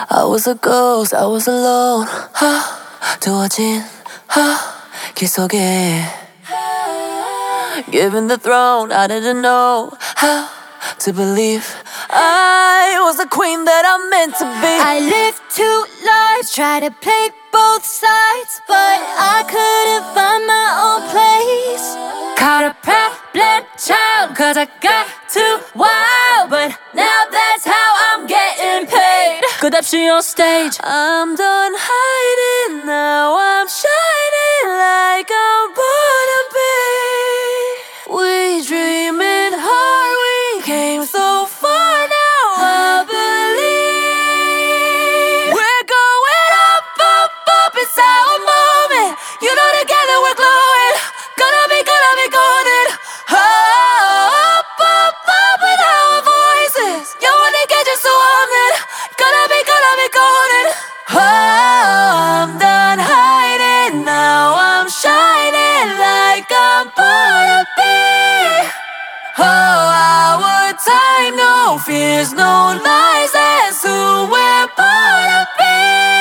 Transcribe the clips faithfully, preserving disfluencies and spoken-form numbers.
I was a ghost, I was alone. 하, 두어진 하, 길 속에 given the throne, I didn't know how to believe I was the queen that I'm meant to be. I lived two lives, tried to play both sides, but I couldn't find my own place. Caught a problem child, cause I got too wild, but now that's how I'm getting paid. 끝없이 on stage, I'm done hiding, now I'm shining like I'm born to be. We dreaming hard, we came so far, now I believe we're going up, up, up, it's our moment. You know together we're glowing, gonna be, gonna be golden. Up, up, up with our voices. You wanna get just so I'm in, gonna be, gonna be golden. Oh, I'm done hiding, now I'm shining like I'm born to be. Oh, our time, no fears, no lies, that's who we're born to be.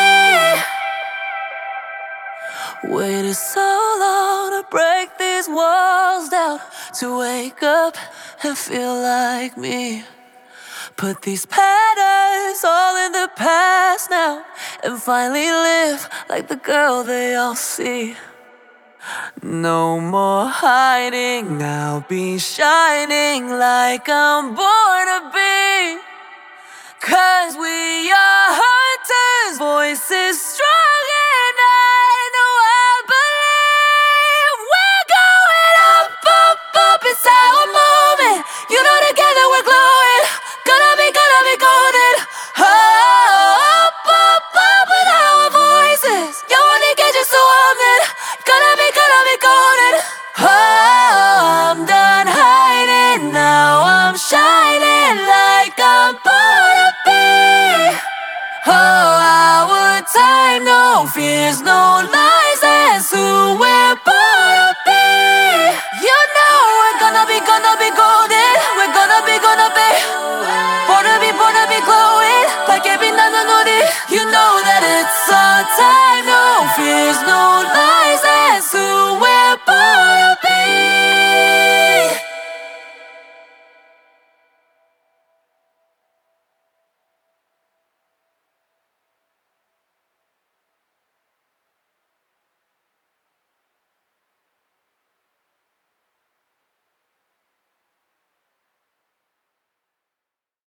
Waited so long to break these walls down, to wake up and feel like me. Put these patterns all in the past now, and finally live like the girl they all see. No more hiding, I'll be shining like I'm born to be. Cause we are hunters, voices strong, and I know I believe we're going up, up, up, it's our moment. You know together we're glowing, gonna be, gonna be golden. Oh, up, up, up with our voices. You wanna get just so I'm in, gonna be, gonna be golden. Oh, I'm done hiding, now I'm shining like I'm born to be. Oh, our time, no fears, no lies.